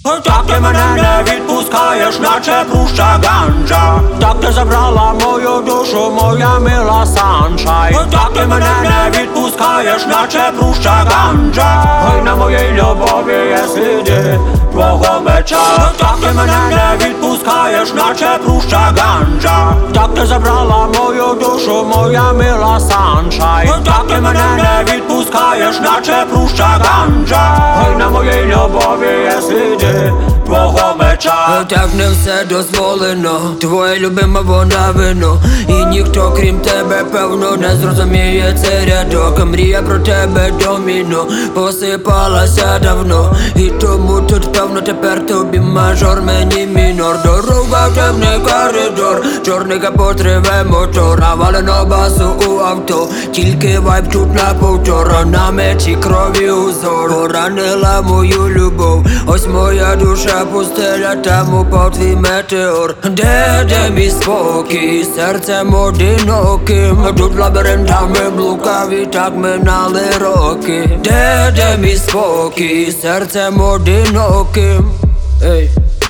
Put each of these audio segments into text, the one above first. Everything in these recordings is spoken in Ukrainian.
Так ти мене не відпускаєш, наче пруща ганджа. Так ти забрала мою душу, моя мила саншай. Так ти мене не відпускаєш, наче пруща ганджа. Ой, на моїй любові є сліди твого меча. Так ти мене не відпускаєш, наче пруща ганджа. Так ти забрала мою душу, моя мила саншай. Так ти мене не відпускаєш, наче пруща ганджа. Ой, на моїй любові є сліди твого меча. Так не все дозволено, твоє любиме вона вино. І ніхто крім тебе, певно, не зрозуміє цей рядок. Мрія про тебе доміно посипалася давно. І тому тут певно тепер тобі мажор, мені мінор. Дорога в темний коридор, чорний капот реве мотор. Навалено басу у авто, тільки вайб тут на повтор. На мечі крові узор, поранила мою любов. Ось моя душа пустеля, там упав твій метеор. Де мій спокій, серцем одиноким. Тут лабіринтами блукаві, так минали роки. Де мій спокій, серцем одиноким. Ей,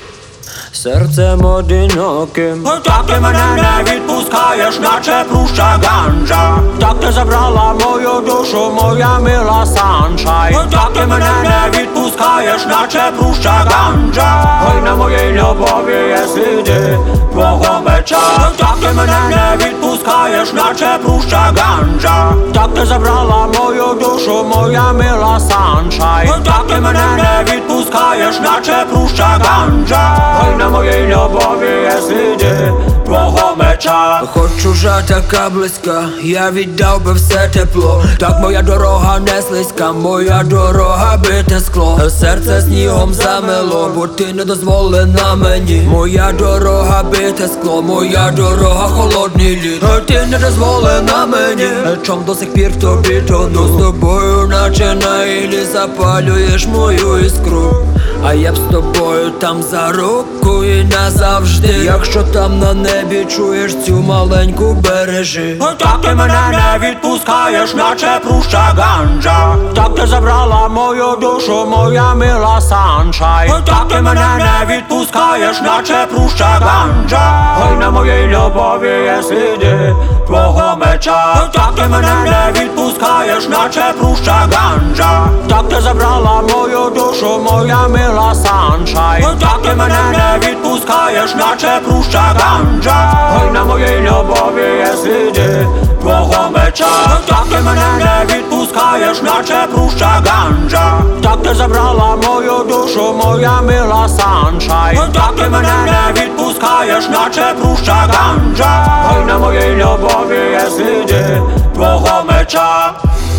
серцем одиноким. Так ти мене не відпускаєш, наче пруща ганджа. Так ти забрала мою душу, моя мила саншай. Так ти мене не відпускаєш, наче пруща ганджа. Ой, на моїй любові є сліди твого меча. Так ти мене не відпускаєш, наче пруща ганджа. Так ти забрала мою душу, моя мила саншай. Так ти мене не відпускаєш, наче пруща ганджа. Ой, на моїй любові є сліди твого меча. Хоч чужа така близька, я віддав би все тепло. Так моя дорога не слизька, моя дорога бите скло. Серце снігом замело, бо ти не дозволена мені. Моя дорога бите скло, моя дорога холодний лід. Ти не дозволена мені, чом до сих пір тобі тону. З тобою наче на ілі запалюєш мою іскру. А я б з тобою там за руку і назавжди. Якщо там на небі чуєш цю маленьку бережи. Так ти мене не відпускаєш, наче пруща ганджа. Так ти забрала мою душу, моя мила саншай. Так ти мене не відпускаєш, наче пруща ганджа. Ой, на моїй любові є сліди твого меча. Так ти мене не відпускаєш, наче пруща ганджа. Так ти забрала мою душу, моя мила саншай. Так ти мене не відпускаєш, наче пруща ганджа. Ой, на моїй любові є сліди твого меча. Так ти мене не відпускаєш, наче пруща ганджа. Так ти забрала мою душу, моя мила саншай. Так ти мене не відпускаєш, наче пруща ганджа. Ой, на моїй любові є сліди твого меча.